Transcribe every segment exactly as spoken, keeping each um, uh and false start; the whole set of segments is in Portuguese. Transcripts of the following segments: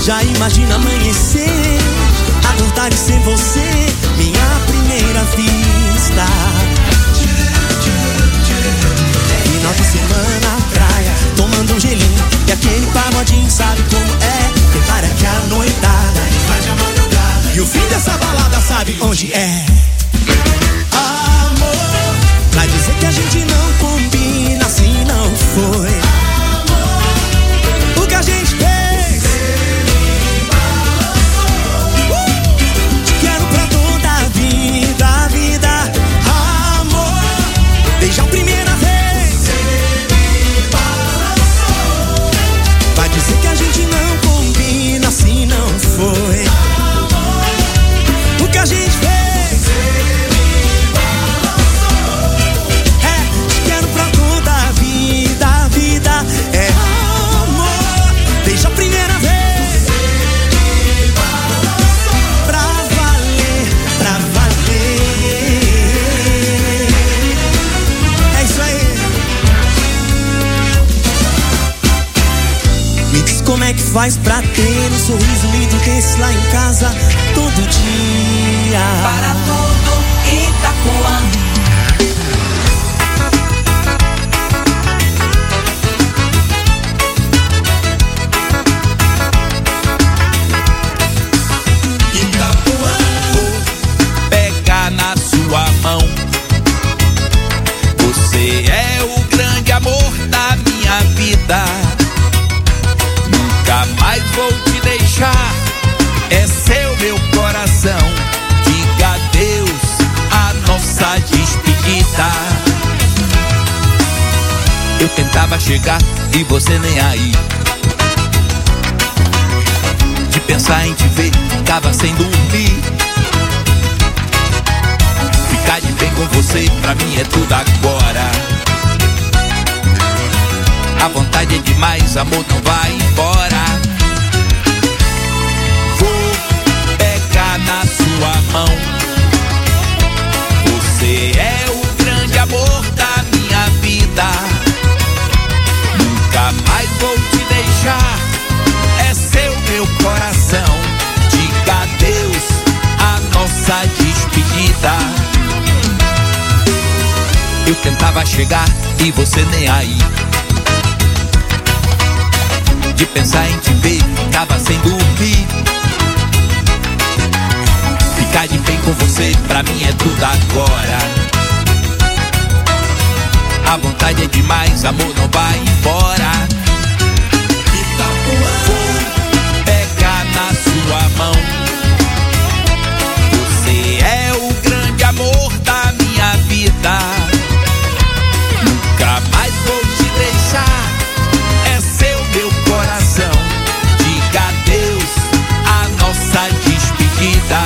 Já imagina amanhecer, acordar e ser você, minha primeira vista. Final de semana, praia, tomando um gelinho e aquele pagodinho, sabe como é? Prepara que a noitada invade a madrugada e o fim dessa balada sabe onde é? Amor, vai dizer que a gente não combina, assim não foi. Amor, o que a gente fez, uh, te quero pra toda a vida, a vida. Amor, desde a primeira vez, vai dizer que a gente não combina, assim não foi. Amor, o que a gente fez, é amor, desde a primeira vez, pra valer, pra valer. É isso aí. Me diz como é que faz pra ter um sorriso lindo desse lá em casa todo dia. Para todo Itapuã. Você é o grande amor da minha vida. Nunca mais vou te deixar. É seu meu coração. Diga adeus a nossa despedida. Eu tentava chegar e você nem aí. De pensar em te ver, ficava sem dormir. Ficar de bem com você, pra mim é tudo agora. A vontade é demais, amor, não vai embora. Vou pegar na sua mão. Você é o grande amor da minha vida. Nunca mais vou te deixar. É seu meu coração. Diga adeus a nossa despedida. Eu tentava chegar e você nem aí. De pensar em te ver, ficava sem dormir. Ficar de bem com você, pra mim é tudo agora. A vontade é demais, amor, não vai embora. Vou pegar na sua mão. Você é o grande amor da minha vida. Nunca mais vou te deixar. É seu meu coração. Diga adeus a nossa despedida.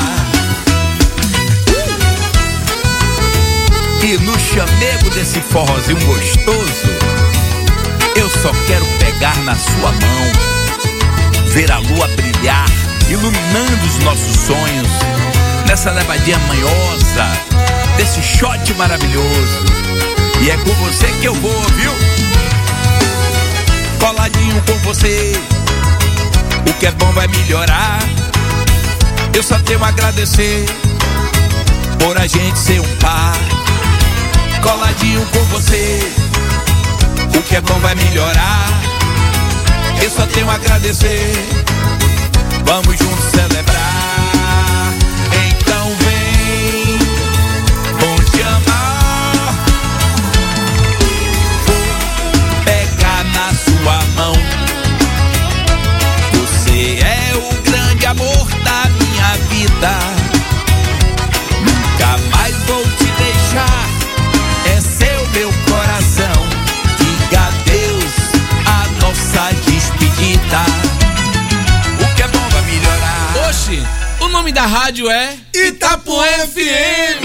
E no chamego desse forrozinho gostoso, eu só quero pegar na sua mão, ver a lua brilhar, iluminando os nossos sonhos, nessa levadinha manhosa, desse shot maravilhoso. E é com você que eu vou, viu? Coladinho com você, o que é bom vai melhorar. Eu só tenho a agradecer por a gente ser um par. Coladinho com você, o que é bom vai melhorar. Eu só tenho a agradecer. Vamos juntos celebrar. Então vem, vou te amar. Vou pegar na sua mão. Você é o grande amor da minha vida. Nunca mais vou te deixar. É seu meu coração. Diga adeus a nossa despedida. O que é bom vai melhorar. Oxe, o nome da rádio é Itapuã F M.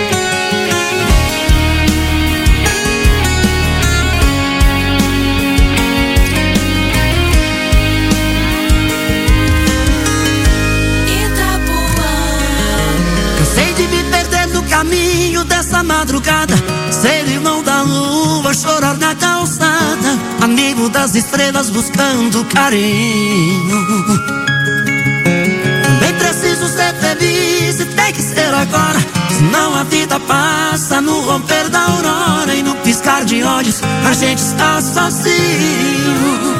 Cansei de me perder no caminho dessa madrugada, ser irmão da lua, chorar na calçada, amigo das estrelas buscando carinho. a gente está sozinho.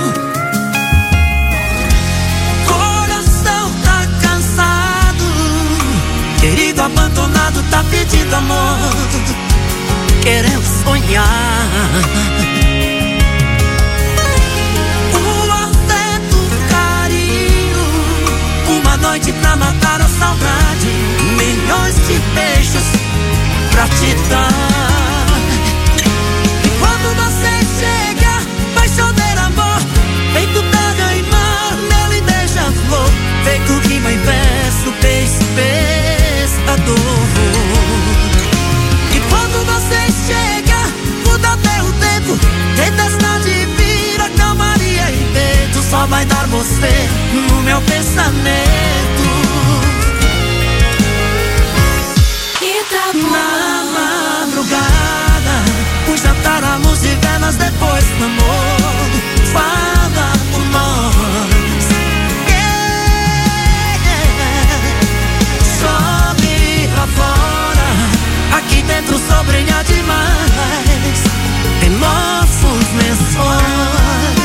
Coração tá cansado, querido abandonado tá pedindo amor, querendo sonhar. O afeto, o carinho, uma noite pra matar a saudade, milhões de beijos pra te dar. E quando você chega, vai chover amor, feito terra e mar, nele beija-flor, feito rima e verso, beijo, pescador. E quando você chega, muda até o tempo, tempestade vira calmaria e medo, só vai dar você no meu pensamento. Na madrugada, o jantar, a luz de velas, depois do amor, fala por nós. Yeah. Chove lá fora, aqui dentro o sol brilha demais em nossos lençóis.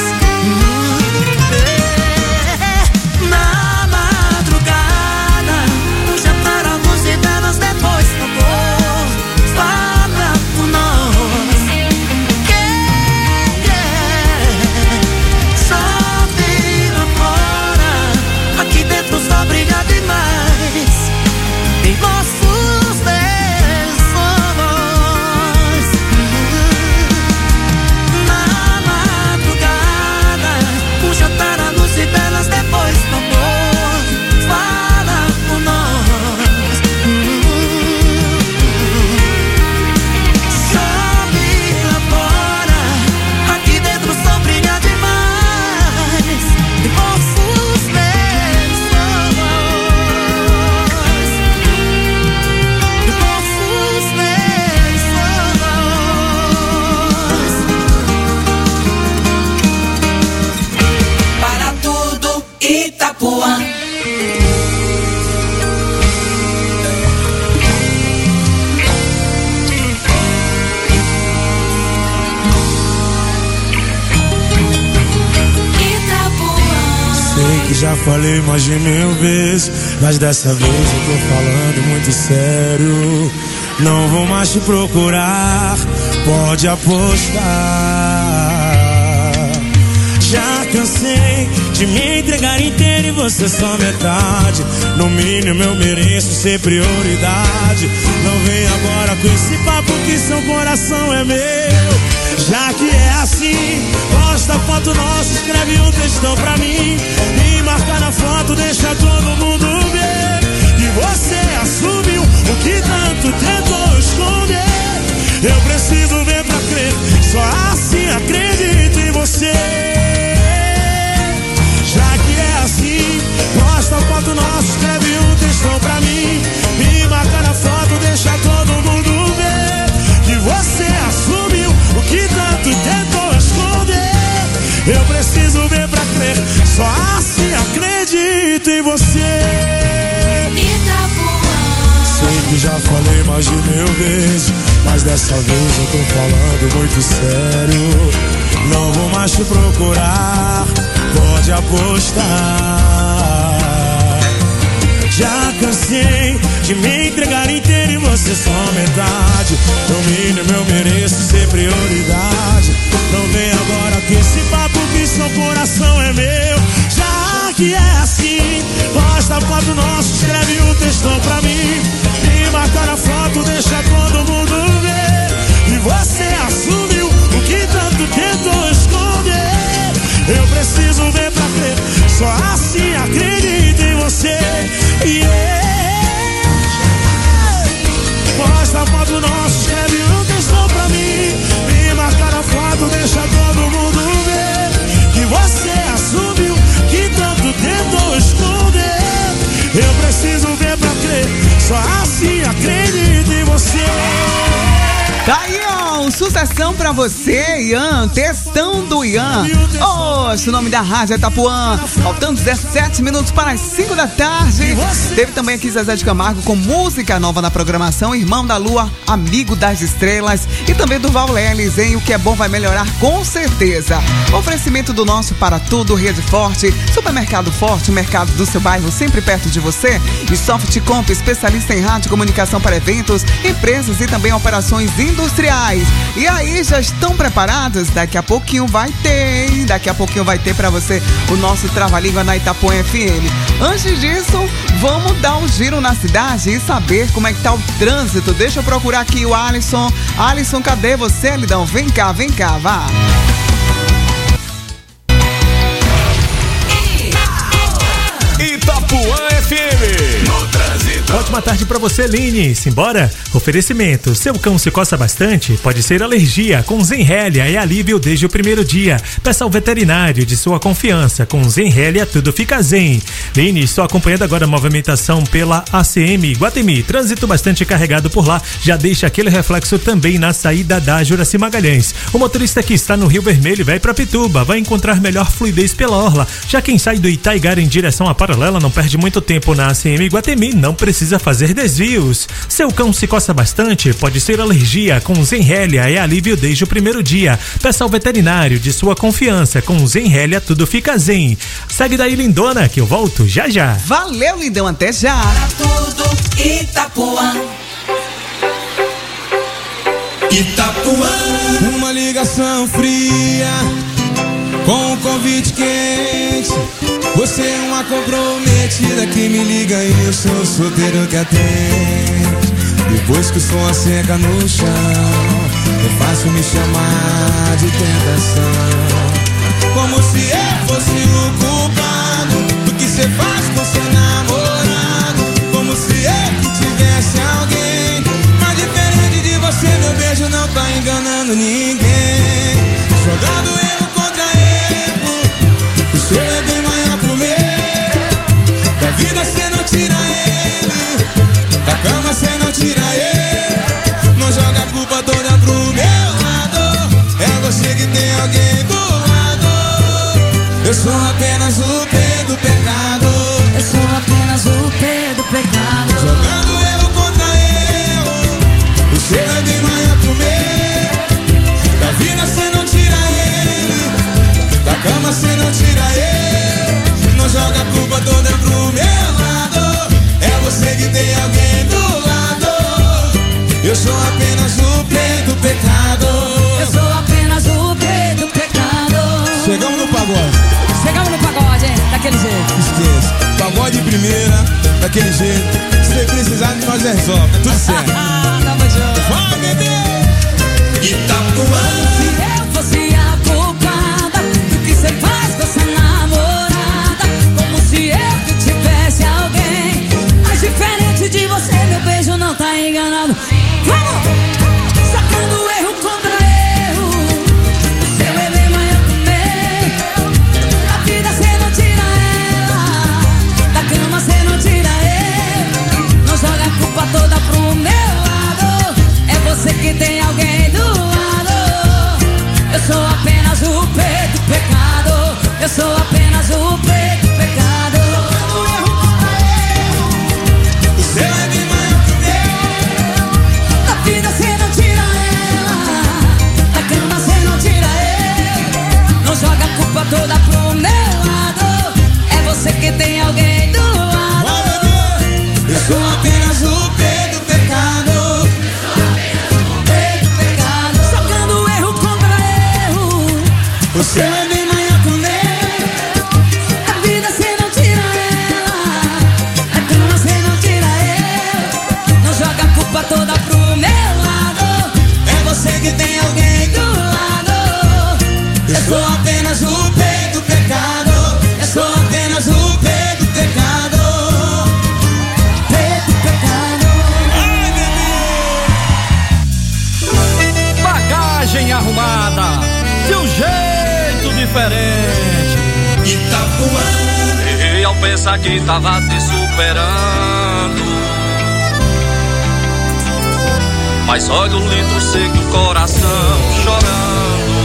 Na madrugada, o jantar, a luz de velas, depois do amor, fala por nós. Yeah. Chove lá fora, aqui dentro o sol brilha demais em nossos lençóis. Na madrugada, o jantar, a luz e velas, depois do amor, fala por nós. Chove lá fora, aqui dentro o sol brilha demais em nossos lençóis. Em nossos lençóis. Para tudo Itapuã. Sei que já falei mais de mil vezes, mas dessa vez eu tô falando muito sério. Não vou mais te procurar, pode apostar. Já cansei de me entregar inteiro e você só metade. No mínimo eu mereço ser prioridade. Não vem agora com esse papo que seu coração é meu. Já que é assim, posta foto nossa, escreve um textão pra mim e marca na foto, deixa todo mundo ver. E você assumiu o que tanto tentou esconder. Eu preciso ver pra crer, só assim acredito em você. Já que é assim, posta foto nossa, escreve um textão pra mim e marca na foto, deixa todo mundo ver. Que você assumiu o que tanto tentou esconder. Eu preciso ver pra crer, só assim acredito em você. Sei que já falei mais de mil vezes, mas dessa vez eu tô falando muito sério. Não vou mais te procurar, pode apostar. Já cansei de me entregar inteiro e você só metade. No mínimo eu mereço ser prioridade. Não vem agora com esse papo que seu coração é meu. Já que é assim, posta foto nossa, escreve um textão pra mim e marca na foto, deixa todo mundo ver. E você assumiu o que tanto tentou esconder. Eu preciso ver pra crer, só assim acredito em você. Yeah. Posta foto nossa, escreve um textão pra mim e marca na foto, deixa todo mundo ver. Que você assumiu que tanto tentou esconder. Eu preciso sucessão pra você, Ian. Textão do Ian. Oh, esse nome da rádio é Itapuã. Faltando dezessete minutos para as cinco da tarde. Teve também aqui Zezé de Camargo com música nova na programação. Irmão da Lua, Amigo das Estrelas. E também do Val Leles, hein? O que é bom vai melhorar com certeza. Oferecimento do nosso Para Tudo, Rede Forte, Supermercado Forte, mercado do seu bairro sempre perto de você. E Softcomp, especialista em rádio e comunicação para eventos, empresas e também operações industriais. E aí, já estão preparados? Daqui a pouquinho vai ter, hein? Daqui a pouquinho vai ter pra você o nosso Trava-Língua na Itapuã F M. Antes disso, vamos dar um giro na cidade e saber como é que tá o trânsito. Deixa eu procurar aqui o Alisson. Alisson, cadê você, Lidão? Vem cá, vem cá, vá. Itapuã F M. No trânsito. Ótima tarde pra você, Line. Simbora? Oferecimento. Seu cão se coça bastante? Pode ser alergia. Com Zenrelia é alívio desde o primeiro dia. Peça ao veterinário de sua confiança. Com Zenrelia tudo fica zen. Line, estou acompanhando agora a movimentação pela A C M Guatemi. Trânsito bastante carregado por lá. Já deixa aquele reflexo também na saída da Juraci Magalhães. O motorista que está no Rio Vermelho vai pra Pituba. Vai encontrar melhor fluidez pela orla. Já quem sai do Itaigara em direção à Paralela não perde muito tempo na A C M Guatemi. Não precisa fazer desvios. Seu cão se coça bastante? Pode ser alergia. Com Zenrelia é alívio desde o primeiro dia. Peça ao veterinário de sua confiança. Com Zenrelia tudo fica zen. Segue daí, lindona, que eu volto já já. Valeu, lindão, até já. Para tudo Itapuã. Itapuã, uma ligação fria com um convite quente. Você é uma comprometida que me liga e eu sou solteiro que atende. Depois que o som seca no chão, é fácil me chamar de tentação. Como se eu fosse o culpado do que cê faz com seu namorado. Como se eu que tivesse alguém. Mas diferente de você, meu beijo não tá enganando ninguém. Jogando erro contra erro, o seu é bem maior pro meu. Da vida cê não tira ele, da cama cê não tira ele. Não joga a culpa toda pro meu lado. É você que tem alguém do lado. Eu sou apenas o P do pecado. Eu sou apenas o P do pecado. Jogando erro contra erro, o seu é bem maior pro meu. Da vida cê não tira ele, da cama cê não tira ele. Não joga a culpa toda pro meu lado. É você que tem alguém do lado. Eu sou apenas o P do pecado. Eu sou apenas o P do pecado. Chegamos no pagode. Chegamos no pagode, hein? Daquele jeito. Esqueça. Pagode primeira, daquele jeito. Se precisar de nós resolve, tá tudo certo. Tamo junto. Vai, bebê! Itapuã. Se eu fosse a culpada do que cê faz com essa namorada. Como se eu que tivesse alguém. Mas diferente de você, meu beijo não tá enganado. Vamos! Sacando erro contra erro. O seu é bem maior que o meu. Da vida cê não tira ela, da cama cê não tira ele. Não joga a culpa toda pro meu lado. É você que tem alguém do lado. Eu sou apenas o P do pecado. Eu sou apenas o P do pecado. O seu é bem maior que o meu. Da vida cê não tira ela, da cama cê não tira ele. Não joga a culpa toda pro meu lado. É você que tem alguém do lado. Vai, bebê! Eu sou apenas o P do pecado. P do pecado. Jogando erro contra erro. O seu é bem maior que o meu. Da vida cê não tira ela, da cama cê não tira ele. Não joga a culpa toda pro meu lado. É você que tem alguém do lado. Eu sou apenas o P do pecado. Eu sou apenas o P do pecado. P do pecado. Ai, bebê! Bagagem arrumada, de um jeito diferente. Itapuã. Errei ao pensar que tava te superando. mas olha o litro seco, o coração chorando.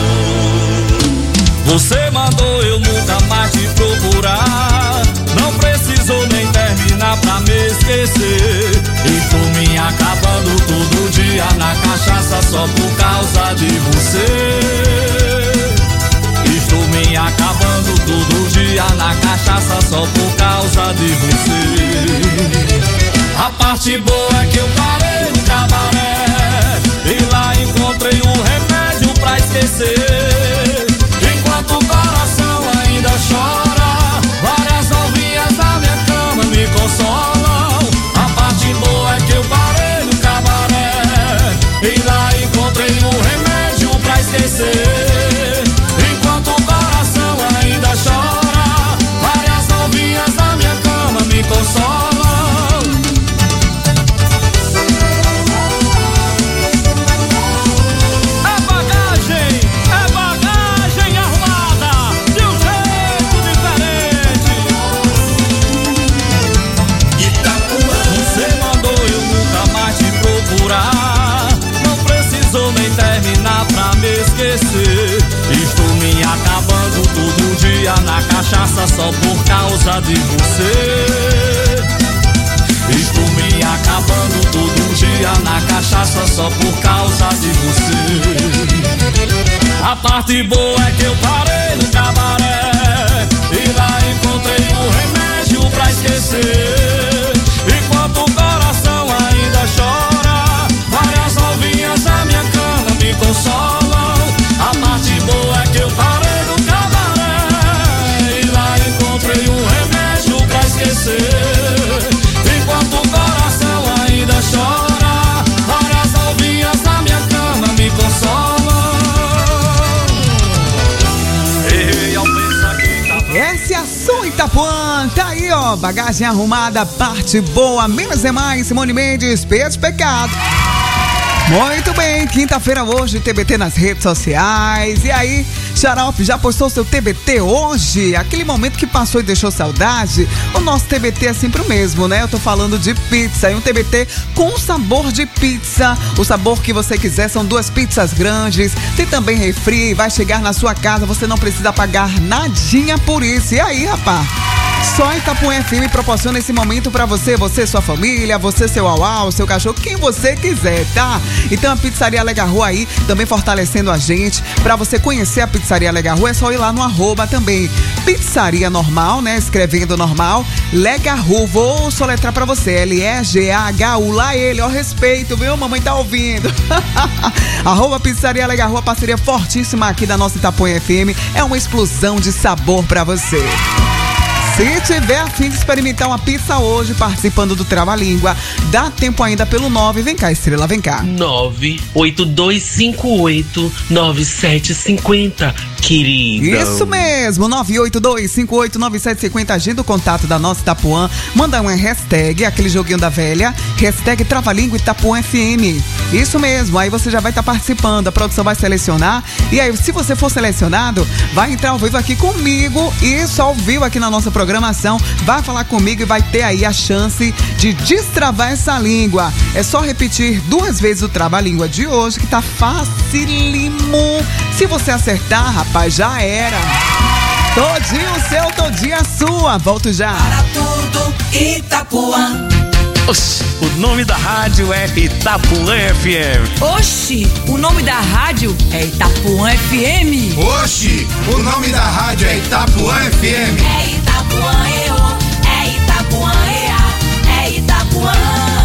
Você mandou eu nunca mais te procurar, não precisou nem terminar pra me esquecer. E por mim acabando todo dia na cachaça só por causa de você. Estou me acabando todo dia na cachaça só por causa de você. A parte boa é que eu parei no cabaré e lá encontrei um remédio pra esquecer. Enquanto o coração ainda chora, várias novinhas na minha cama me consolam. A parte boa é que eu parei no cabaré e lá encontrei um remédio pra esquecer. Enquanto o coração ainda chora, várias novinhas na minha cama me consolam. Estou me acabando todo dia na cachaça só por causa de você. Estou me acabando todo dia na cachaça só por causa de você. A parte boa é que eu parei no cabaré e lá encontrei um remédio pra esquecer. Enquanto o coração ainda chora, várias novinhas na minha cama me consolam. A parte boa é que eu parei no cabaré e lá encontrei um remédio pra esquecer. Enquanto o coração ainda chora, várias novinhas na minha cama me consolam. Ei, ao pensar que tá... Esse é a sua Itapuã, tá aí ó, bagagem arrumada, parte boa, menos é mais, Simone Mendes, peso pecado. Muito bem, quinta-feira hoje, T B T nas redes sociais. E aí, Xarope, já postou seu T B T hoje? Aquele momento que passou e deixou saudade? O nosso T B T é sempre o mesmo, né? Eu tô falando de pizza, e um T B T com sabor de pizza. O sabor que você quiser, são duas pizzas grandes. Tem também refri, vai chegar na sua casa, você não precisa pagar nadinha por isso. E aí, rapaz? Só Itapuã F M proporciona esse momento pra você, você, sua família, você, seu au-au, seu cachorro, quem você quiser, tá? Então a Pizzaria Legarru aí, também fortalecendo a gente. Pra você conhecer a Pizzaria Legarru, é só ir lá no arroba também. Pizzaria normal, né? Escrevendo normal, Legarru. Vou soletrar pra você, L E G A H U, lá ele, ó, respeito, viu? Mamãe tá ouvindo. Arroba Pizzaria Legarru, a parceria fortíssima aqui da nossa Itapuã F M. É uma explosão de sabor pra você. Se tiver a fim de experimentar uma pizza hoje, participando do Trava-Língua, dá tempo ainda pelo nove. Vem cá, Estrela, vem cá. nove oito dois cinco oito nove sete cinco zero, querida. Isso mesmo, nove oito dois cinco oito nove sete cinco zero. Agenda o contato da nossa Itapuã. Manda uma hashtag, aquele joguinho da velha. Hashtag Trava-Língua Itapuã F M. Isso mesmo, aí você já vai estar tá participando. A produção vai selecionar. E aí, se você for selecionado, vai entrar ao vivo aqui comigo. Isso, ao vivo aqui na nossa programação. programação, vai falar comigo e vai ter aí a chance de destravar essa língua. É só repetir duas vezes o trava-língua de hoje, que tá facílimo. Se você acertar, rapaz, já era. Todinho seu, todinha sua. Volto já. Para tudo, Itapuã. Oxi, o nome da rádio é Itapuã F M. Oxi, o nome da rádio é Itapuã F M. Oxi, o nome da rádio é Itapuã F M. É Itapuã E O, é Itapuã E A, é Itapuã.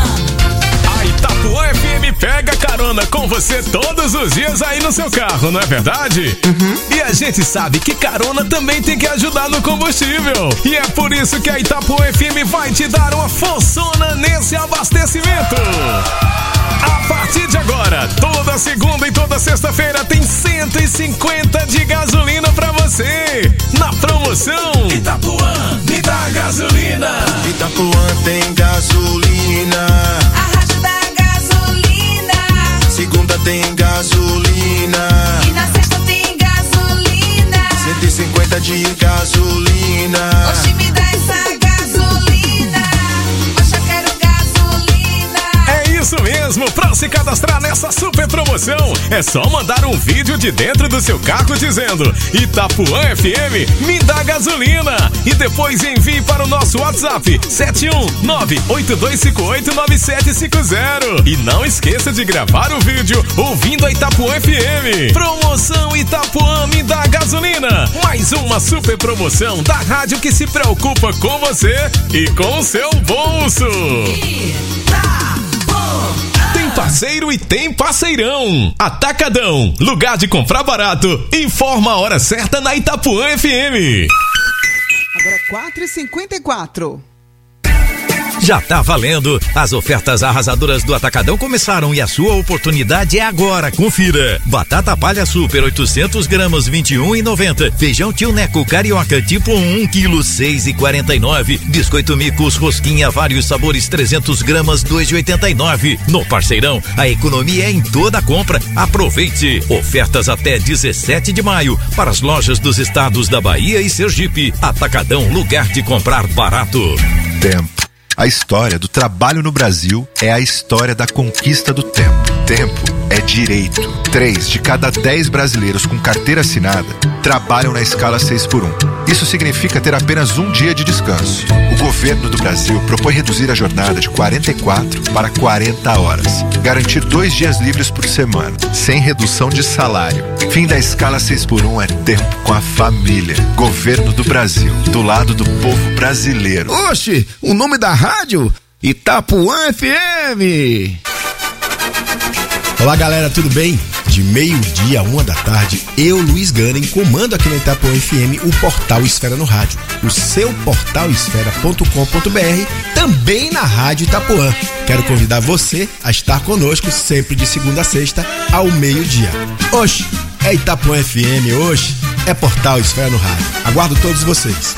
A Itapuã F M pega carona com você todos os dias aí no seu carro, não é verdade? Uhum. E a gente sabe que carona também tem que ajudar no combustível. E é por isso que a Itapuã F M vai te dar uma forçona nesse abastecimento. A partir de agora, toda segunda e toda sexta-feira tem cento e cinquenta de gasolina pra você. Na promoção Itapuã, me dá gasolina. Itapuã tem gasolina. A rádio da gasolina. Segunda tem gasolina. E na sexta tem gasolina. cento e cinquenta de gasolina. Oxe, me dá essa gasolina. Oxe, eu quero gasolina. É isso mesmo. mesmo, pra se cadastrar nessa super promoção, é só mandar um vídeo de dentro do seu carro dizendo Itapuã F M, me dá gasolina. E depois envie para o nosso WhatsApp sete um nove oito dois cinco oito nove sete cinco zero. E não esqueça de gravar o vídeo ouvindo a Itapuã F M. Promoção Itapuã me dá gasolina. Mais uma super promoção da rádio que se preocupa com você e com o seu bolso. Tem parceiro e tem parceirão. Atacadão, lugar de comprar barato. Informa a hora certa na Itapuã F M. Agora quatro e cinquenta e quatro. Já tá valendo! As ofertas arrasadoras do Atacadão começaram e a sua oportunidade é agora. Confira! Batata palha super oitocentos gramas vinte e um e noventa. Feijão tio Neco carioca tipo um quilo seis e quarenta e nove. Biscoito Micos rosquinha vários sabores trezentos gramas dois e oitenta e nove. No Parceirão, a economia é em toda a compra. Aproveite! Ofertas até dezessete de maio para as lojas dos estados da Bahia e Sergipe. Atacadão, lugar de comprar barato. Tempo. A história do trabalho no Brasil é a história da conquista do tempo. Tempo é direito. Três de cada dez brasileiros com carteira assinada trabalham na escala seis por um. Isso significa ter apenas um dia de descanso. O governo do Brasil propõe reduzir a jornada de quarenta e quatro para quarenta horas. Garantir dois dias livres por semana, sem redução de salário. Fim da escala seis por um é tempo com a família. Governo do Brasil, do lado do povo brasileiro. Oxe, o nome da rádio? Itapuã F M. Olá galera, tudo bem? De meio-dia a uma da tarde, eu, Luiz Ganem, comando aqui na Itapuã F M o portal Esfera no Rádio, o seu portal esfera ponto com ponto b r, também na Rádio Itapuã. Quero convidar você a estar conosco sempre de segunda a sexta ao meio-dia. Oxe, é Itapuã F M, oxe, é portal Esfera no Rádio. Aguardo todos vocês.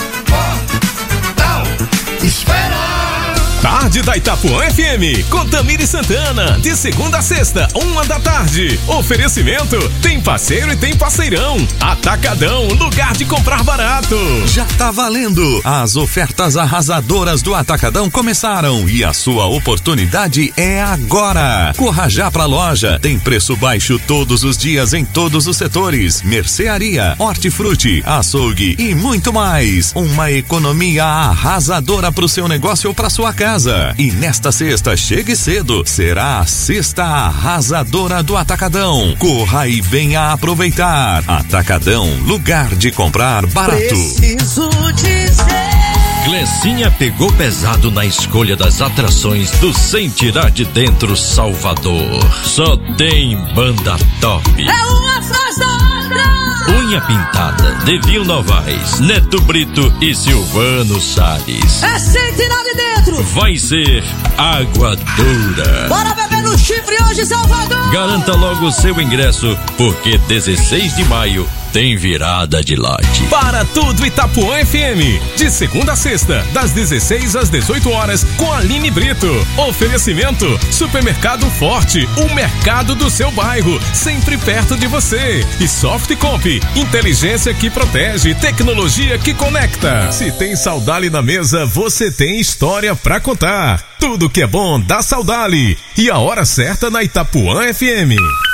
Portal Esfera. Tarde da Itapuã F M, com Tamiri Santana, de segunda a sexta, uma da tarde. Oferecimento, tem parceiro e tem parceirão. Atacadão, lugar de comprar barato. Já tá valendo! As ofertas arrasadoras do Atacadão começaram e a sua oportunidade é agora. Corra já pra loja, tem preço baixo todos os dias em todos os setores. Mercearia, hortifruti, açougue e muito mais. Uma economia arrasadora pro seu negócio ou pra sua casa. E nesta sexta, chegue cedo, será a sexta arrasadora do Atacadão. Corra e venha aproveitar. Atacadão, lugar de comprar barato. Preciso dizer. Glecinha pegou pesado na escolha das atrações do Sem Tirar de Dentro Salvador. Só tem banda top. É uma atrás da outra. Unha Pintada, Devil Novaes, Neto Brito e Silvano Salles. É Sem Tirar de Dentro. Vai ser Água Dura. Bora beber no chifre hoje, Salvador. Garanta logo o seu ingresso, porque dezesseis de maio tem virada de lote. Para tudo Itapuã F M, de segunda a sexta, das dezesseis às dezoito horas, com Aline Brito. Oferecimento, Supermercado Forte, o mercado do seu bairro, sempre perto de você. E Softcomp, inteligência que protege, tecnologia que conecta. Se tem Saudali na mesa, você tem história pra contar. Tudo que é bom dá Saudali. E a hora certa na Itapuã F M.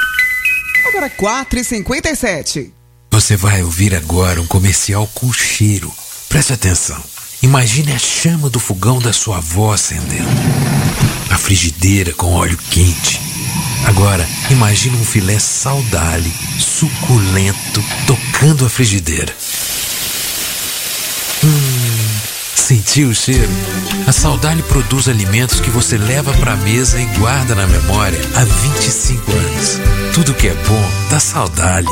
Agora quatro e cinquenta e sete. Você vai ouvir agora um comercial com cheiro. Preste atenção. Imagine a chama do fogão da sua avó acendendo. A frigideira com óleo quente. Agora, imagine um filé Saudali, suculento, tocando a frigideira. Hum, sentiu o cheiro? A Saudali produz alimentos que você leva para a mesa e guarda na memória há vinte e cinco anos. Tudo que é bom dá Saudali.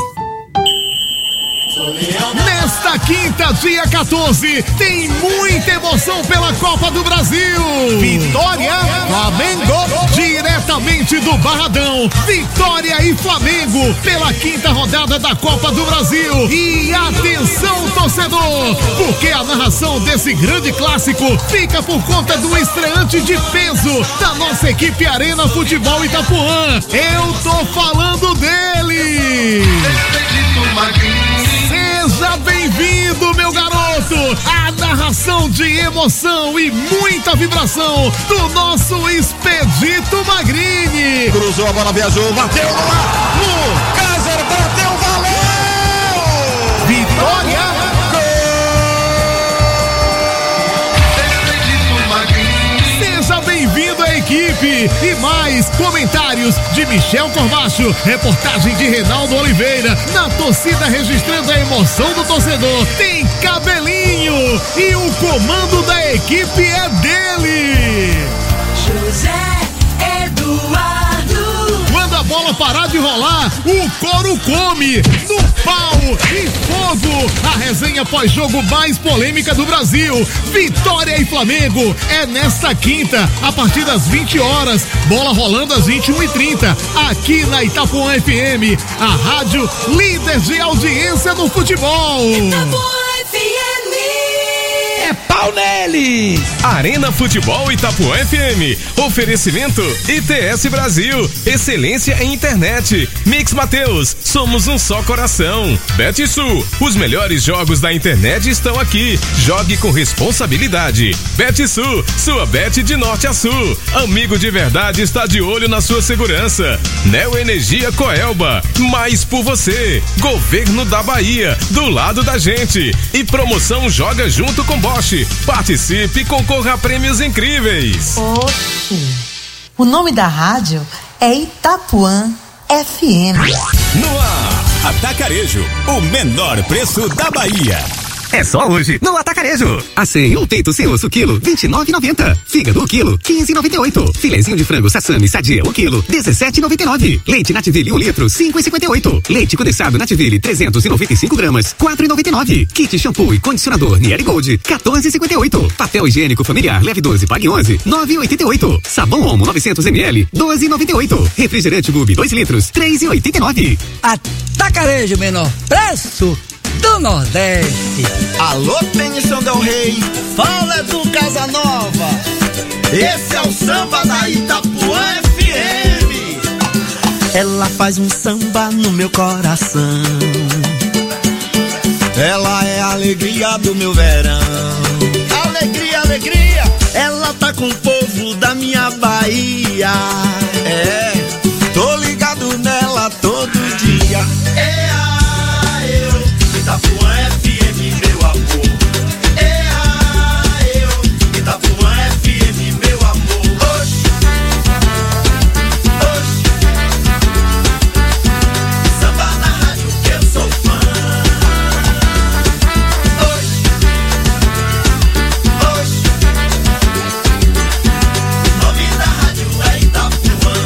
Nesta quinta, dia quatorze, tem muita emoção pela Copa do Brasil. Vitória, Flamengo, diretamente do Barradão. Vitória e Flamengo pela quinta rodada da Copa do Brasil. E atenção, torcedor, porque a narração desse grande clássico fica por conta do estreante de peso da nossa equipe Arena Futebol Itapuã. Eu tô falando dele. Seja bem-vindo, meu garoto, à narração de emoção e muita vibração do nosso Expedito Magrini. cruzou, a bola viajou, bateu no ar, no Kaiser, bateu, valeu! Vitória! Seja bem-vindo à equipe e mais comentários de Michel Corbacho, reportagem de Reinaldo Oliveira, na torcida registrando a emoção do torcedor, tem Cabelinho e o comando da equipe é dele. José Eduardo. Quando a bola parar de rolar, o couro come, no pau e fogo, a resenha pós-jogo mais polêmica do Brasil, Vitória e Flamengo, é nesta quinta, a partir das vinte horas, bola rolando às vinte e uma e trinta, aqui na Itapuã F M, a rádio líder de audiência no futebol. Itapuã F M. É pau neles! Arena Futebol Itapuã F M. Oferecimento I T S Brasil. Excelência em internet. Mix Mateus. Somos um só coração. BetSul. Os melhores jogos da internet estão aqui. Jogue com responsabilidade. BetSul. Sua bet de norte a sul. Amigo de verdade está de olho na sua segurança. Neo Energia Coelba. Mais por você. Governo da Bahia. Do lado da gente. E promoção Joga Junto com Bosch. Participe e concorra a prêmios incríveis. Oxi, o nome da rádio é Itapuã F M. No ar, Atacarejo, o menor preço da Bahia. É só hoje no Atacarejo. Acém ou peito sem osso quilo, vinte e nove e noventa. Fígado o quilo, quinze e noventa e oito. Filezinho de frango Sassami Sadia o quilo, dezessete e noventa e nove. Leite Nativille um litro, cinco e cinquenta e oito. Leite condensado Nativille trezentos e noventa e cinco gramas, quatro e noventa e nove. Kit shampoo e condicionador Nieri Gold, quatorze e cinquenta e oito. Papel higiênico familiar leve doze, pague onze, nove e oitenta e oito. Sabão Omo novecentos mililitros, doze e noventa e oito. Refrigerante Gube dois litros, três e oitenta e nove. Atacarejo, menor preço do Nordeste. Alô, Tênis Del Rey, fala do Casanova. Esse é o samba da Itapuã F M. Ela faz um samba no meu coração. Ela é a alegria do meu verão. Alegria, alegria. Ela tá com o povo da minha Bahia. É, tô ligado nela todo dia. É a eu, Itapuã F M, meu amor. É a eu, Itapuã F M, meu amor. Oxi, oxi. Samba na rádio que eu sou fã. Oxi, oxi. O nome da rádio é Itapuã.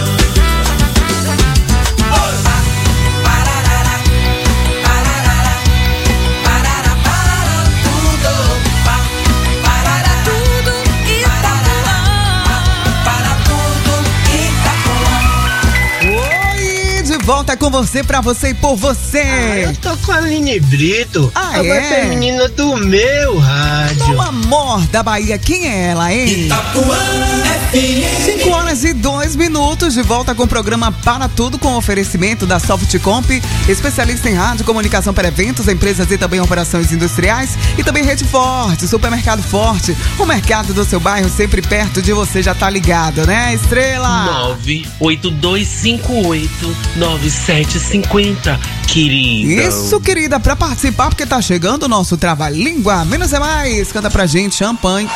Volta com você, pra você e por você. Ah, eu tô com a Aline Brito, ah, a voz é? feminina do meu rádio. O amor da Bahia, quem é ela, hein? Itapuã F M. cinco horas e dois minutos, de volta com o programa Para Tudo, com oferecimento da Softcomp, especialista em rádio, comunicação para eventos, empresas e também operações industriais, e também Rede Forte, Supermercado Forte, o mercado do seu bairro sempre perto de você, já tá ligado, né, Estrela? nove oito dois cinco oito nove sete cinco zero, querida. Isso, querida, pra participar, porque tá chegando o nosso Trava-Língua. Menos é mais, canta pra gente, champanhe.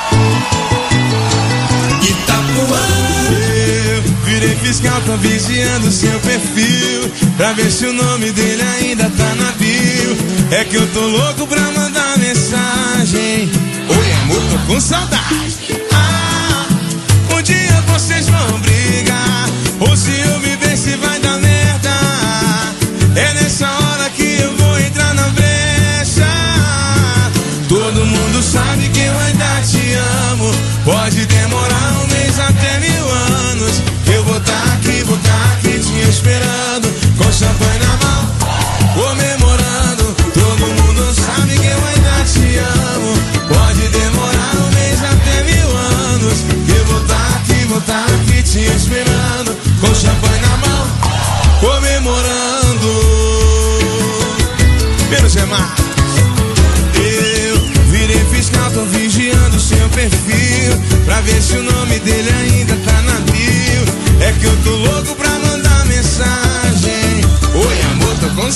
Itapuã. Eu virei fiscal, tô vigiando seu perfil, pra ver se o nome dele ainda tá na bio. É que eu tô louco pra mandar mensagem. Oi, amor, tô com saudade. Ah, um dia vocês vão brigar, ou se eu me ver se vai dar merda. É nessa hora que eu vou entrar na brecha. Todo mundo sabe que eu ainda te amo. Pode demorar um mês até mil anos. Eu vou tá aqui, vou tá aqui te esperando, com champanhe na mão, comemorando. Todo mundo sabe que eu ainda te amo. Pode demorar um mês até mil anos. Eu vou tá aqui, vou tá aqui te esperando, com champanhe na mão, comemorando. Menos é mais. Eu virei fiscal, tô vigiando seu perfil, pra ver se o nome dele ainda tá na bio. É que eu tô louco pra mandar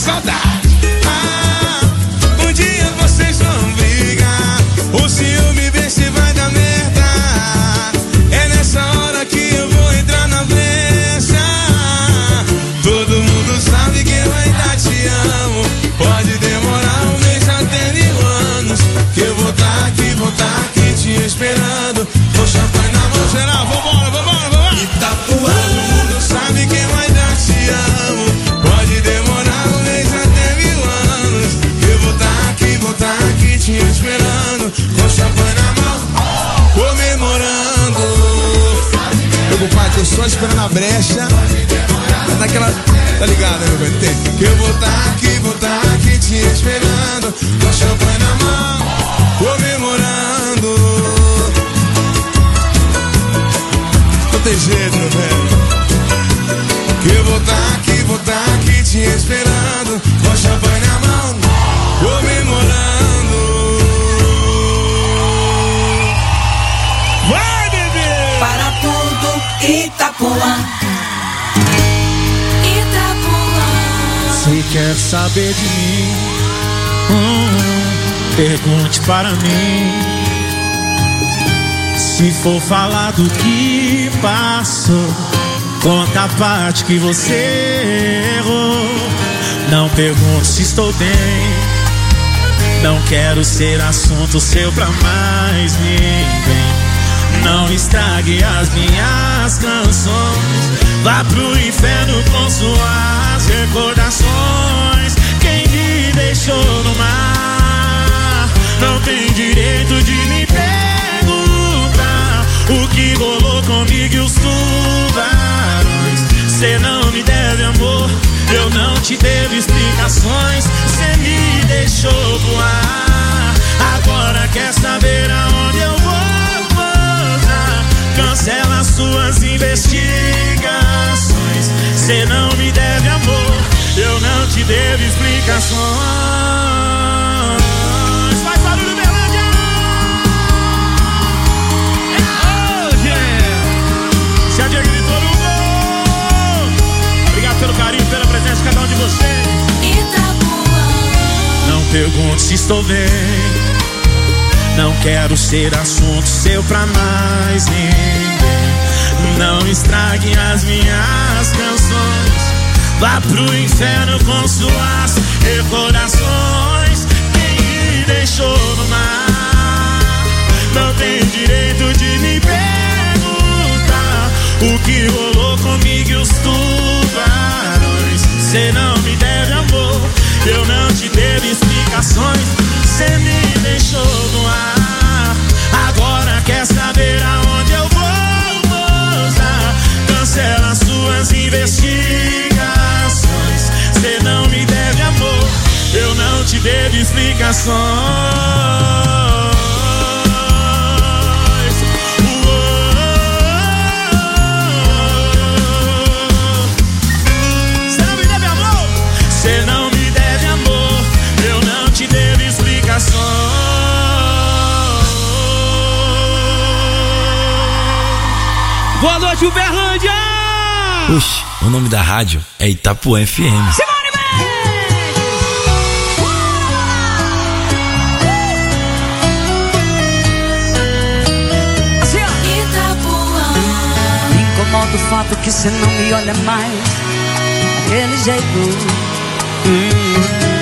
saudade. Ah, um dia vocês vão brigar, o ciúme vê se vai dar merda. É nessa hora que eu vou entrar na brecha. Todo mundo sabe que eu ainda te amo. Pode demorar um mês até mil anos, que eu vou tá aqui, vou tá aqui te esperando. Com champanhe na mão, geral, vambora, vambora, vambora. Itapuã, todo mundo sabe que eu ainda te amo. Pode demorar um mês até mil anos, que eu vou tá aqui, vou tá aqui te esperando. Com champanhe na mão, comemorando. Meu compadre, tô só esperando a brecha. Naquela, tá ligado, né, meu velho? Que eu vou tá aqui, vou tá aqui te esperando. Com champanhe na mão, comemorando. Não tem jeito, meu velho. Que eu vou tá aqui, vou tá aqui te esperando. Com champanhe na mão, comemorando. Vai, bebê! Para tudo, Itapuã. Se quer saber de mim, hum, pergunte para mim. Se for falar do que passou, conta a parte que você errou. Não pergunte se estou bem, não quero ser assunto seu pra mais ninguém. Não estrague as minhas canções, vá pro inferno com suas recordações. Quem me deixou no mar não tem direito de me perguntar o que rolou comigo e os tubarões. Cê não me deve amor, eu não te devo explicações. Cê me deixou voar, agora quer saber aonde eu vou. Cancela suas investigações. Cê não me deve amor, eu não te devo explicações. Faz barulho, Berlândia! Oh, yeah! Se a Diego gritou no gol. Obrigado pelo carinho, pela presença de cada um de vocês. Itapuã. Não pergunte se estou bem, não quero ser assunto seu pra mais ninguém. Não estrague as minhas canções, vá pro inferno com suas recordações. Quem me deixou no mar não tem direito de me perguntar o que rolou comigo e os tubarões. Cê não me deve amor, eu não te devo explicações. Cê me deixou no ar, agora quer saber aonde eu vou, moça. Cancela suas investigações. Cê não me deve amor, eu não te devo explicações. Cê não me deve amor, cê não me deve amor, eu não te devo explicações. Boa noite, Uberlândia! Oxi, o nome da rádio é Itapuã F M. Simone Mendes! Assim, ó. Itapuã. Me incomoda o fato que você não me olha mais daquele jeito. Hum.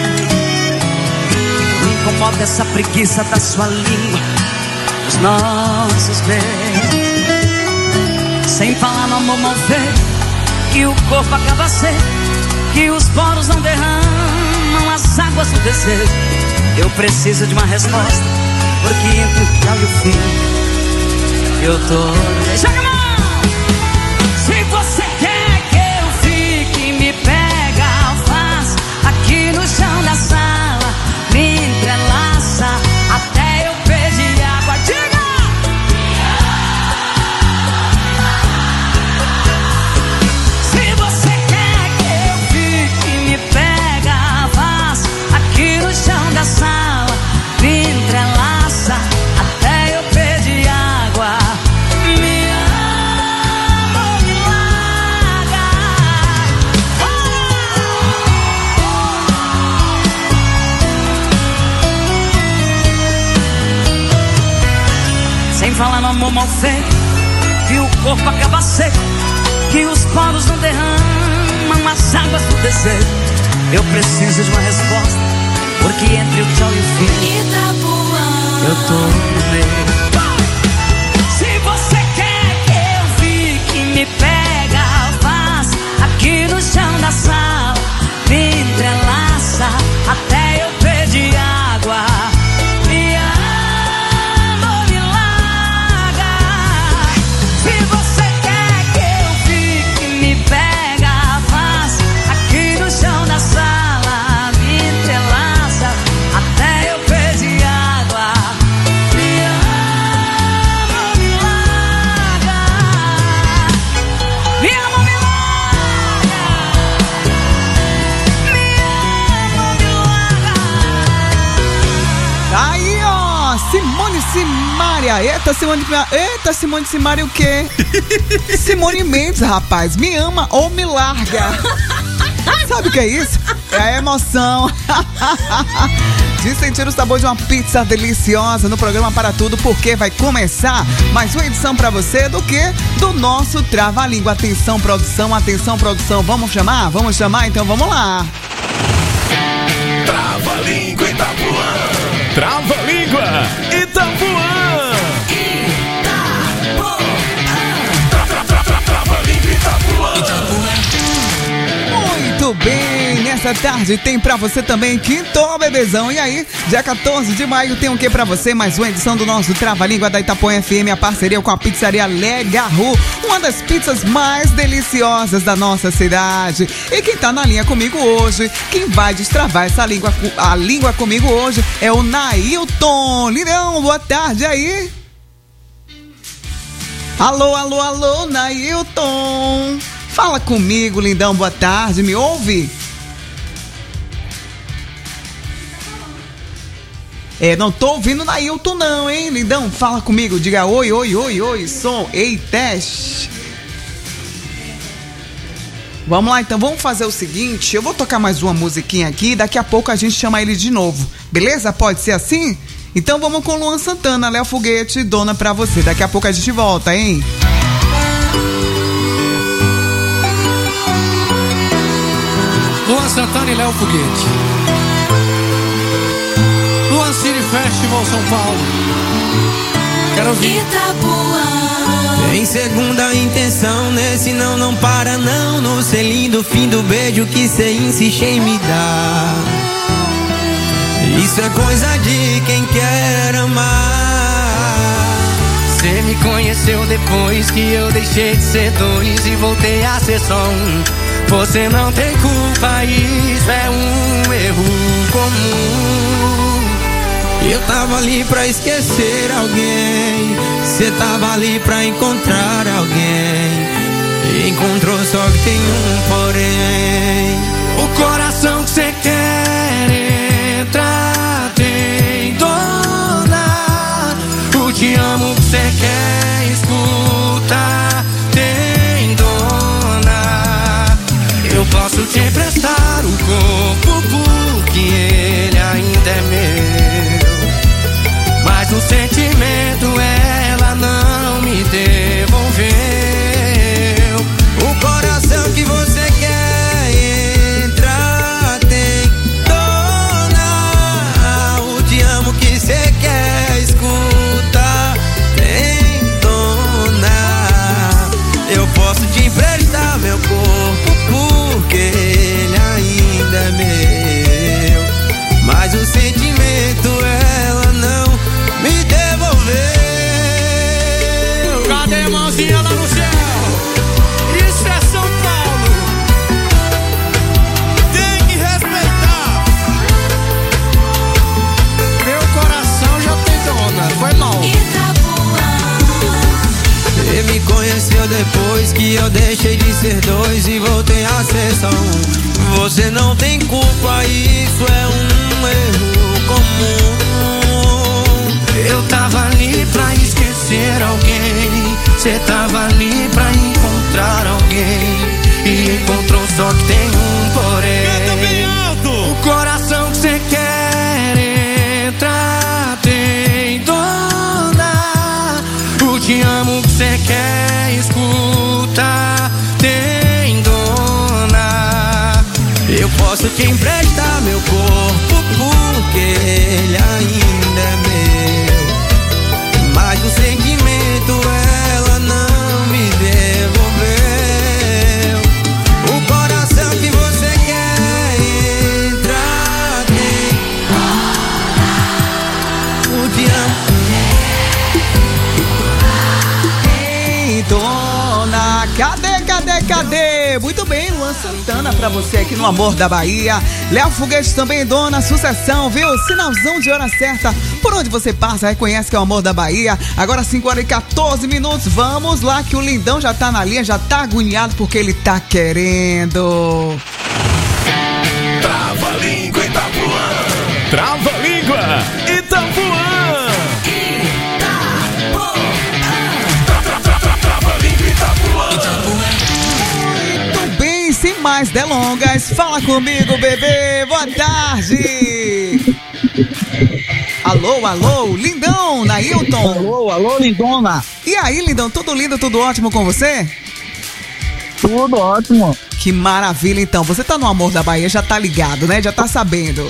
Me incomoda essa preguiça da sua língua, os nossos beijos. Sem falar no amor mal feito, que o corpo acaba seco, que os poros não derramam as águas do desejo. Eu preciso de uma resposta, porque entre o final e o fim eu tô... Joga a mão! Se você quer que eu fique, me pega, faz aqui no chão da sala, me entrelaça até eu pedir água. Diga! Sala, me entrelaça até eu pedir água. Me falar no amor mal feito, que o corpo acaba seco, que os poros não derramam as águas do desejo. Eu preciso de uma resposta, porque entre o tchau e o fim Itapuã, eu tô no meio. Se você quer que eu fique, me pega, faz aqui no chão da sala, me entrelaça até eu pedir água. Me ama, me larga. Se você quer que eu fique, me pega, faz aqui no chão da sala, me entrelaça até eu pedir água. Me ama, me larga. Me ama, me larga. Me ama, me larga. Aí, ó, Simone Simaria. Eita, Simone, eita, Simone Simaria o quê? Simone Mendes, rapaz. Me ama ou me larga. Sabe o que é isso? É a emoção de sentir o sabor de uma pizza deliciosa no programa Para Tudo, porque vai começar mais uma edição pra você do que? Do nosso Trava-Língua. Atenção, produção, atenção, produção. Vamos chamar? Vamos chamar? Então vamos lá. Trava-língua Itapuã. Trava-língua Itapuã. Trava-língua Itapuã. Muito bem, nessa tarde tem pra você também Quinto Bebezão. E aí, dia quatorze de maio tem o que pra você? Mais uma edição do nosso Trava-Língua da Itapuã F M, a parceria com a pizzaria Legarru, uma das pizzas mais deliciosas da nossa cidade. E quem tá na linha comigo hoje, quem vai destravar essa língua, a língua comigo hoje é o Nailton. Lindão, boa tarde aí. Alô, alô, alô, Nailton. Fala comigo, lindão, boa tarde, me ouve? É, não tô ouvindo o Nailton não, hein, lindão? Fala comigo, diga oi, oi, oi, oi, som, ei, teste. Vamos lá, então, vamos fazer o seguinte, eu vou tocar mais uma musiquinha aqui, daqui a pouco a gente chama ele de novo, beleza? Pode ser assim? Então vamos com Luan Santana, Léo Foguete, Dona Pra Você, daqui a pouco a gente volta, hein? Luan Santana e Léo Foguete. Luan City Festival São Paulo. Quero ouvir. Itapuã. Tem segunda intenção, nesse não, não para não. No selinho do fim do beijo que cê insiste em me dar. Isso é coisa de quem quer amar. Cê me conheceu depois que eu deixei de ser dois e voltei a ser só um. Você não tem culpa, isso é um erro comum. Eu tava ali pra esquecer alguém, cê tava ali pra encontrar alguém. Encontrou, só que tem um porém. O coração que cê quer entrar tem dona. O te amo que cê quer escutar tem dona. Eu posso te emprestar o corpo porque ele ainda é meu, mas o sentimento ela não me devolveu. O coração que você quer entrar tem dona. O te amo que você quer escutar tem dona. Eu posso te emprestar meu corpo porque ele ainda é meu, mas o sentimento ela não me devolveu. Cadê a mãozinha lá no céu? Isso é São Paulo. Tem que respeitar. Meu coração já tem dona. Foi mal. Você me conheceu depois que eu deixei de ser dois e voltei a ser só um. Você não tem culpa, isso é um erro comum. Eu tava ali pra esquecer alguém, cê tava ali pra encontrar alguém, e encontrou, só que tem um porém. O coração que cê quer entrar tem dona. Posso te emprestar meu corpo porque ele ainda é meu. Mas o sentimento ela não me devolveu. O coração que você quer entrar tem. Eu te amo. Ei, dona, cadê, cadê, cadê? Muito bem, Luan Santana pra você aqui no Amor da Bahia. Léo Foguete também, dona, sucessão, viu? Sinalzão de hora certa. Por onde você passa, reconhece que é o Amor da Bahia. Agora cinco horas e quatorze minutos. Vamos lá que o lindão já tá na linha, já tá agoniado porque ele tá querendo. Trava-língua Itapuã. Trava-língua Itapuã. Trava-língua Itapuã. Muito bem, sem mais delongas, fala comigo, bebê. Boa tarde. Alô, alô, lindão, Nailton. Alô, alô, lindona. E aí, lindão, tudo lindo, tudo ótimo com você? Tudo ótimo. Que maravilha, então. Você tá no Amor da Bahia, já tá ligado, né? Já tá sabendo.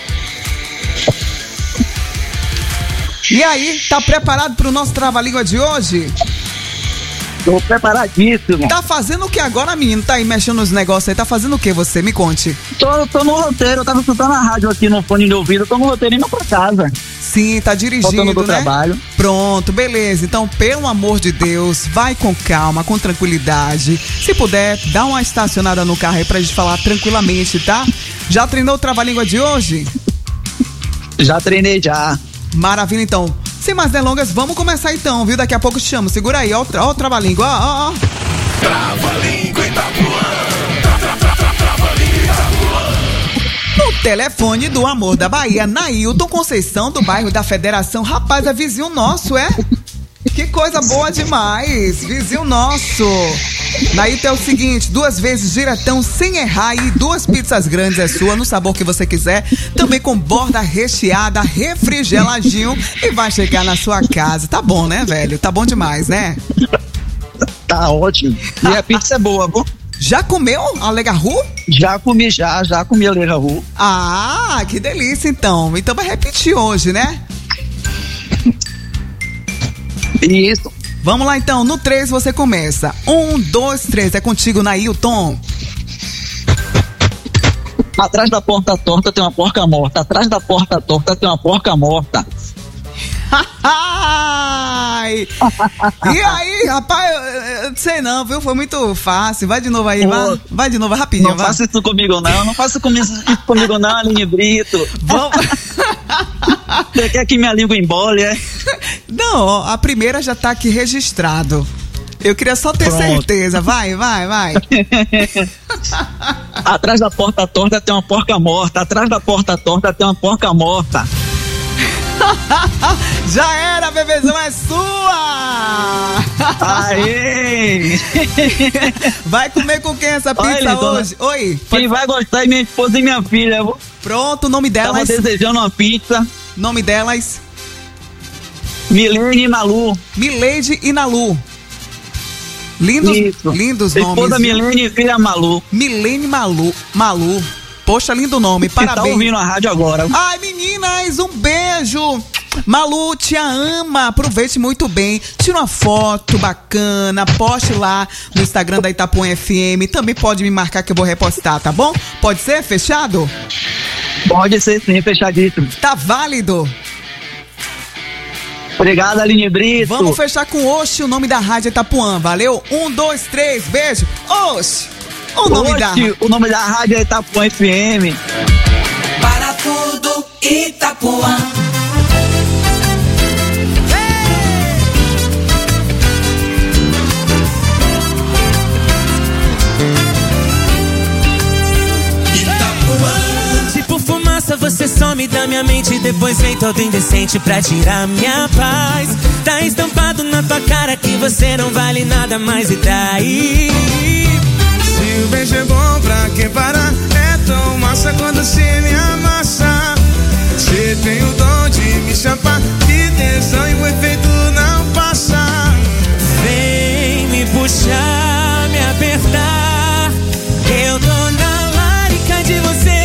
E aí, tá preparado pro nosso trava-língua de hoje? Tô preparadíssimo. Tá fazendo o que agora, menino? Tá aí mexendo nos negócios aí, tá fazendo o que você? Me conte. Tô, tô no roteiro, eu tava escutando a rádio aqui no fone de ouvido, tô no roteiro indo pra casa. Sim, tá dirigindo, voltando do né? trabalho. Pronto, beleza. Então, pelo amor de Deus, vai com calma, com tranquilidade. Se puder, dá uma estacionada no carro aí pra gente falar tranquilamente, tá? Já treinou o trava-língua de hoje? Já treinei, já. Maravilha, então. Sem mais delongas, vamos começar então, viu? Daqui a pouco te chamo. Segura aí, ó, ó o trava-língua, ó, ó, ó. Trava-língua Itapuã. Trava-língua Itapuã. O telefone do Amor da Bahia, Nailton Conceição, do bairro da Federação. Rapaz, é vizinho nosso, é? Que coisa boa demais, vizinho nosso. Nailton, é o seguinte, duas vezes diretão sem errar e duas pizzas grandes é sua, no sabor que você quiser. Também com borda recheada, refrigeradinho e vai chegar na sua casa. Tá bom, né, velho? Tá bom demais, né? Tá ótimo. E a pizza é boa, viu? Já comeu a Legarru? Já comi, já, já comi a Legarru. Ah, que delícia então. Então vai repetir hoje, né? Isso. Vamos lá então, no três você começa. Um, dois, três, é contigo, Nailton. Atrás da porta torta tem uma porca morta. Atrás da porta torta tem uma porca morta. Ai. E aí, rapaz, eu, eu não sei não, viu? Foi muito fácil. Vai de novo aí, vai, vai de novo, rapidinho. Não vai. faça isso comigo não, não faça isso comigo não, Aline Brito. Vamos. Você quer que minha língua embole, é? Não, ó, a primeira já tá aqui registrado. Eu queria só ter Pronto. certeza. Vai, vai, vai. Atrás da porta torta tem uma porca morta. Atrás da porta torta tem uma porca morta. Já era, bebezão, é sua! Aê! Vai comer com quem essa pizza Olha, hoje? dona, Oi. Quem vai gostar é minha esposa e minha filha. Vou... Pronto, o nome delas. Tava desejando uma pizza. Nome delas? Milene e Malu. Mileide e Nalu. Lindos, Isso. lindos nomes. Esposa Milene e filha Malu. Milene Malu. Malu. Poxa, lindo nome, parabéns. Tá ouvindo a rádio agora. Ai, meninas, um beijo. Malu, te ama, aproveite muito bem. Tira uma foto bacana, poste lá no Instagram da Itapuã F M. Também pode me marcar que eu vou repostar, tá bom? Pode ser? Fechado? Pode ser sim, fechadíssimo. Tá válido. Obrigado, Aline Brito. Vamos fechar com Oxi, o nome da rádio Itapuã, valeu? Um, dois, três, beijo. Oxi, o nome Oxi, da o nome da rádio é Itapuã F M. Para tudo Itapuã. Tipo fumaça, você some da minha mente. Depois vem todo indecente pra tirar minha paz. Tá estampado na tua cara que você não vale nada mais, e daí? Se o beijo é bom pra quem parar, é tão massa quando cê me amassa. Cê tem o dom de me chapar de tesão e o efeito não passa. Vem me puxar, me apertar. Eu tô na larica de você.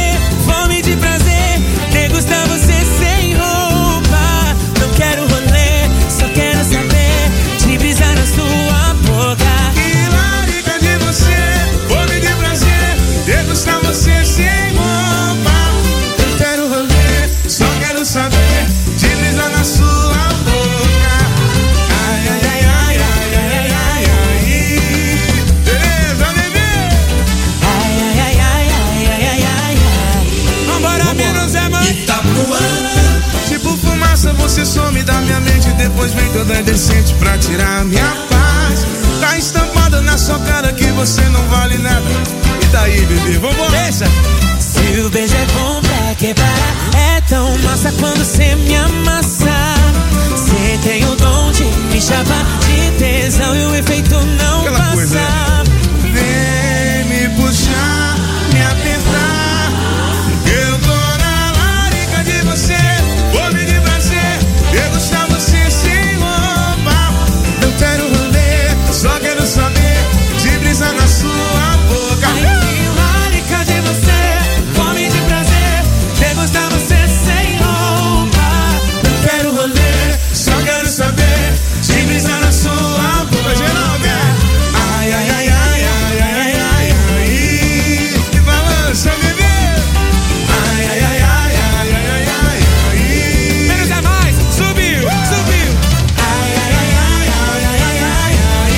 Depois vem toda decente pra tirar minha paz. Tá estampada na sua cara que você não vale nada. E daí, bebê, vambora. Deixa. Se o beijo é bom pra quebrar, é tão massa quando cê me amassa. Cê tem o dom de me chamar de tesão e o efeito não Aquela passa. Coisa, né? Vem me puxar, me apertar. Eu tô na larica de você. Vou me de prazer, degustar você sem roupa. Eu quero rolê, só quero saber de brisa na sua boca. Ai, tenho larica de você. Vou me de prazer, degustar você sem roupa. Eu quero rolê, só quero saber de brisa na sua boca. Geral, velho. Ai, ai, ai, ai, ai, ai, ai, ai, ai. Que balança, bebê. Ai, ai, ai, ai, ai, ai, ai, ai, ai. Menos é mais, subiu, subiu. Ai, ai, ai, ai, ai, ai, ai, ai, ai.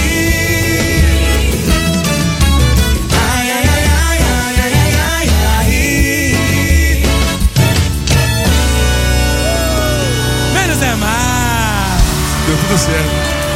Ai, ai, ai, ai, ai, ai, ai, ai. Menos é mais. Deu tudo certo.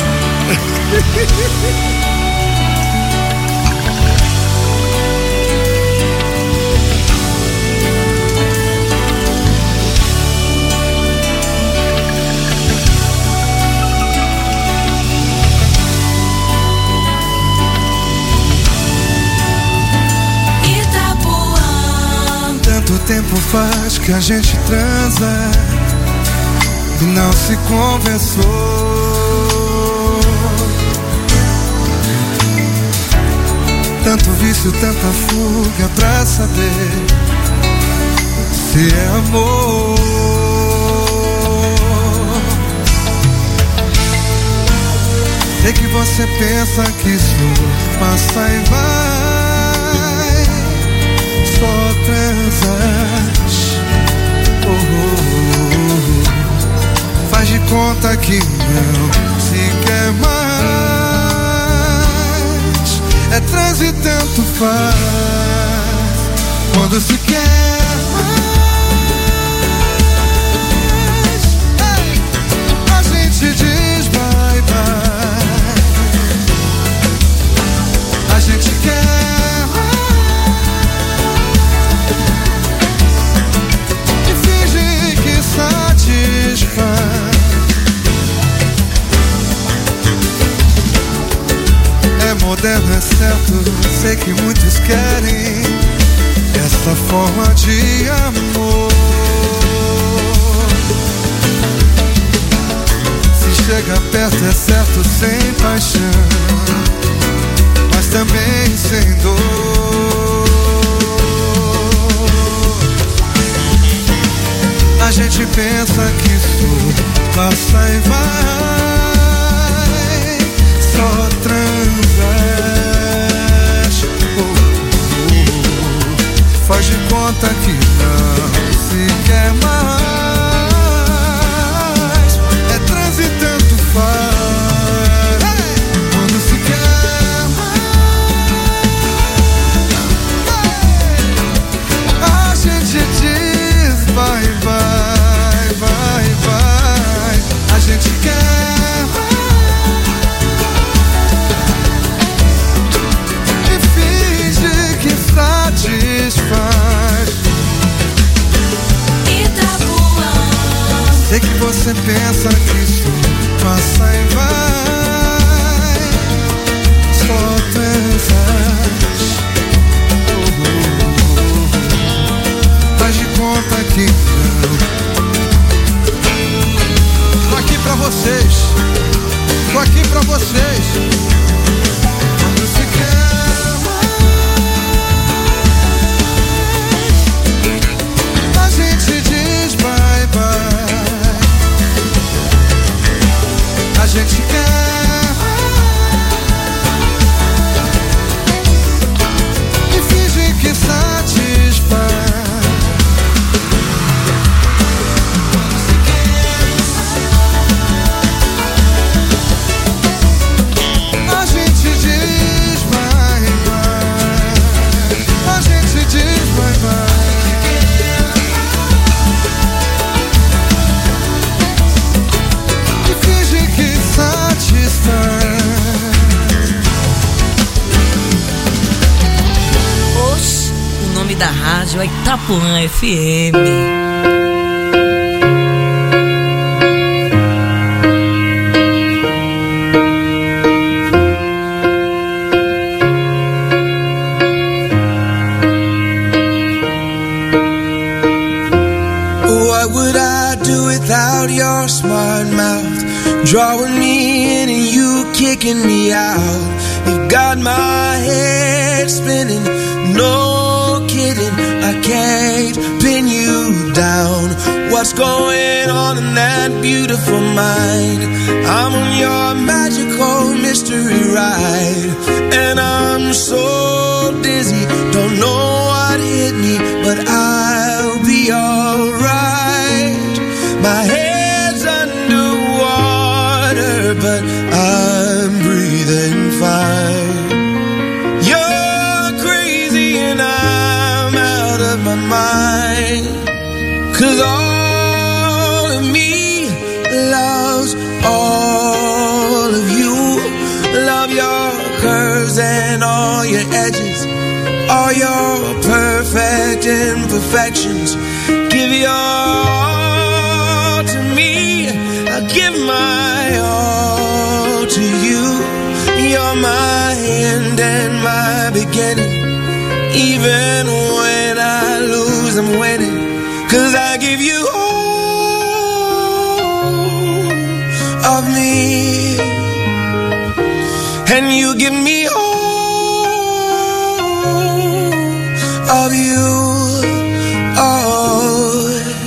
Itapuã. Tanto tempo faz que a gente transa e não se conversou. Tanto vício, tanta fuga pra saber se é amor. Sei que você pensa que isso passa e vai, só transas. Oh, oh, oh. Faz de conta que não se quer mais. É trans e tanto faz. Quando se quer mais, a gente diz bye bye. A gente quer mais e finge que satisfaz. É moderno, é certo, sei que muitos querem essa forma de amor. Se chega perto é certo, sem paixão, mas também sem dor. A gente pensa que isso passa e vai, só transas. Oh, oh, oh. Faz de conta que não se quer mais. É trans e tanto faz. Hey! Quando se quer mais, hey! A gente diz vai, vai, vai, vai. A gente quer mais e finge que satisfaz. Itapuã. Sei que você pensa que isso passa e vai, só transas. Oh, oh, oh. Faz de conta que não. Tô aqui pra vocês, tô aqui pra vocês. Quando se quer mais, a gente diz bye bye. nome da rádio é Itapuã F M. Without your smart mouth drawing me in and you kicking me out, you've got my head spinning, no kidding, I can't pin you down. What's going on in that beautiful mind? I'm on your magical mystery ride, and I'm so dizzy, don't know what hit me, but I'll be alright. My head's underwater, but I'm breathing fine. You're crazy and I'm out of my mind, 'cause all of me loves all of you. Love your curves and all your edges, all your perfect imperfections. Give your all to me, I give my all to you. You're my end and my beginning. Even when I lose, I'm winning, 'cause I give you all of me, and you give me all of you. Oh,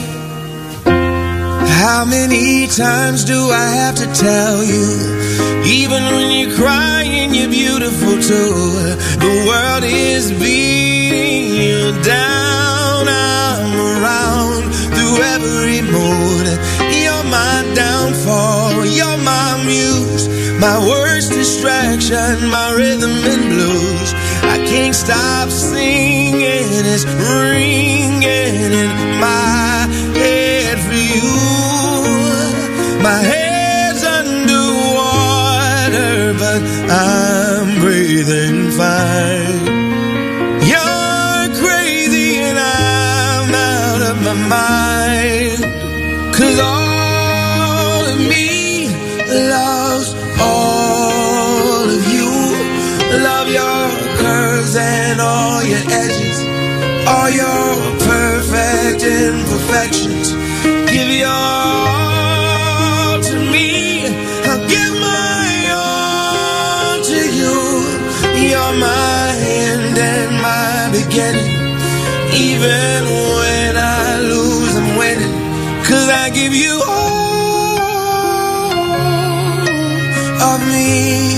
how many times do I have to tell you? Even when you're crying, you're beautiful too. The world is beating you down. I'm around through every mood. You're my downfall, you're my muse, my worst distraction, my rhythm and blues. I can't stop singing, it's ringing in my head for you. My head's underwater, but I'm breathing fine. You're crazy and I'm out of my mind, 'cause all of me loves all of you. Love your curves and all your edges, all your perfect imperfections. Give your all to me, I'll give my all to you. You're my end and my beginning. Even when I lose, I'm winning, 'cause I give you all of me,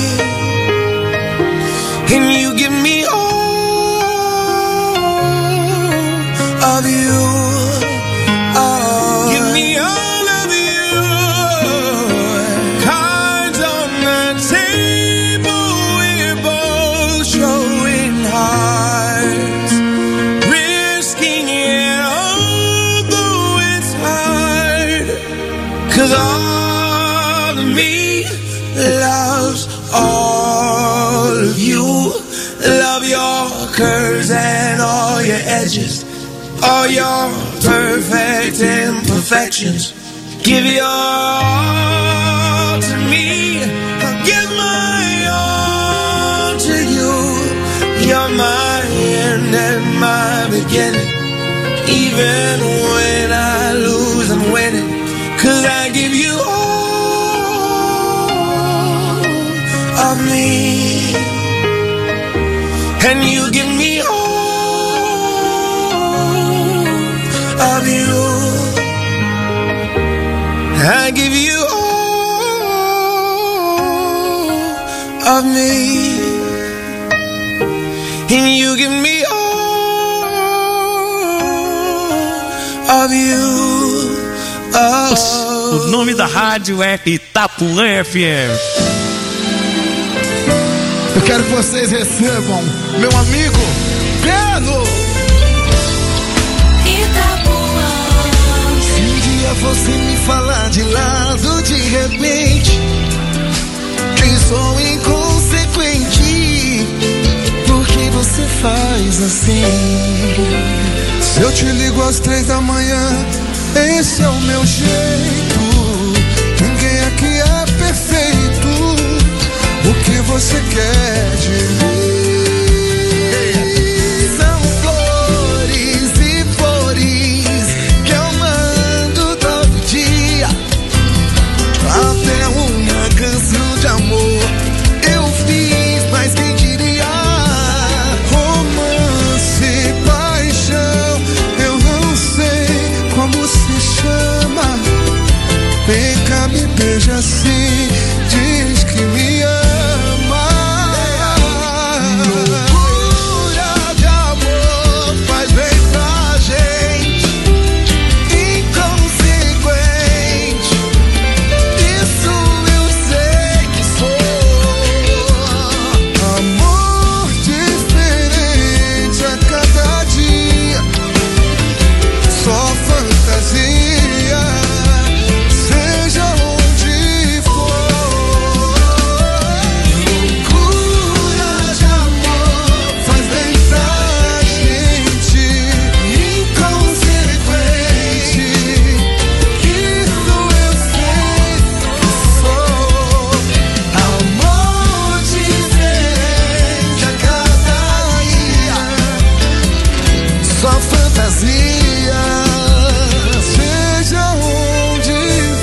and you give me all of you. Oh, give me all of you. Cards on the table, we're both showing hearts, risking it although it's hard, 'cause all of me loves all of you. Love your curves and all your edges, all your perfect imperfections. Give your all to me, I'll give my all to you. You're my end and my beginning. Even when I lose, I'm winning, 'cause I give you all of me, and you give me all of you. I give you all of me, and you give me all of you. Oh. O nome da rádio é Itapuã F M. Eu quero que vocês recebam meu amigo Pedro. Se um dia você me falar de lado de repente, que sou inconsequente, porque você você faz assim? Se eu te ligo às três da manhã, esse é o meu jeito. Ninguém aqui é perfeito. O que você quer de mim? São flores e flores que eu mando todo dia. Até uma canção de amor eu fiz, mas quem diria? Romance, paixão, eu não sei como se chama. Vem cá, me beija assim, diz que me ama. Loucura de amor faz bem pra gente, inconsequente. Isso eu sei que sou. Amor diferente a cada dia, só fantasia, seja onde for. Loucura de amor faz bem pra gente, inconsequente. Isso eu sei que sou. Amor diferente a cada dia, só fantasia, seja onde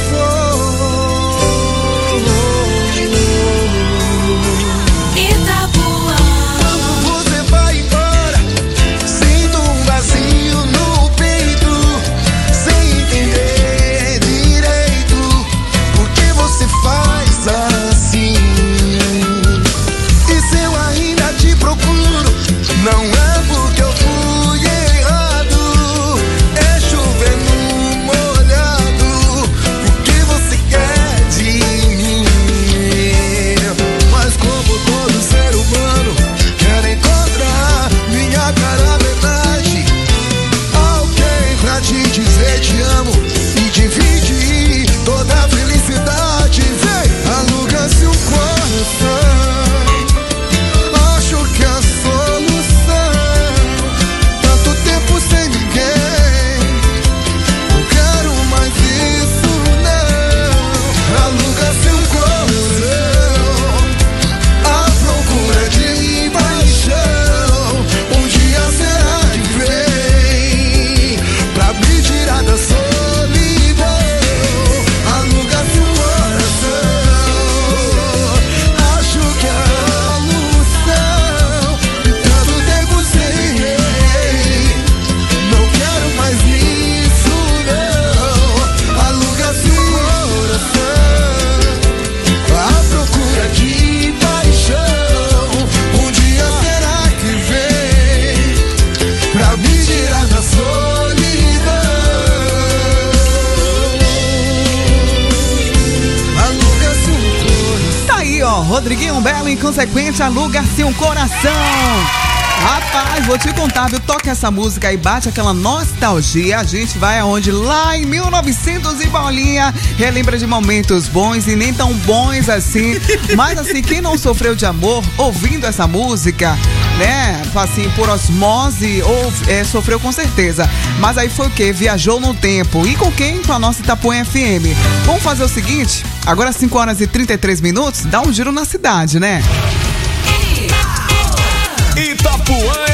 for. Itapuã. Você vai embora, sinto um vazio no peito, sem entender direito por que você faz assim. E se eu ainda te procuro, não é porque eu fui errado, é chover no molhado. O que você quer de mim? Mas como todo ser humano, quero encontrar minha cara verdade, alguém pra te dizer te amo e dividir toda a felicidade. Vem, aluga-se um coração, acho que a solução. Tanto tempo sem ninguém, não quero mais isso não. Aluga-se um coração, à procura de paixão. Um dia será que vem pra me tirar da solidão. Aluga-se um coração, acho que é a solução. Tanto tempo sem rei, não quero mais isso não. Aluga-se um coração, à procura de paixão. Um dia será que vem pra me tirar da solidão. Aluga-se um coração. Tá aí, ó, Rodriguinho Belo, inconsequente, aluga-se um coração. Rapaz, vou te contar, viu? Toca essa música e bate aquela nostalgia. A gente vai aonde? Lá em mil e novecentos e bolinha. Relembra de momentos bons e nem tão bons assim. Mas assim, quem não sofreu de amor ouvindo essa música, né? Assim, por osmose, ou é, sofreu com certeza. Mas aí foi o quê? Viajou no tempo. E com quem? Com a nossa Itapuã F M. Vamos fazer o seguinte? Agora cinco horas e trinta e três minutos, dá um giro na cidade, né? Itapuã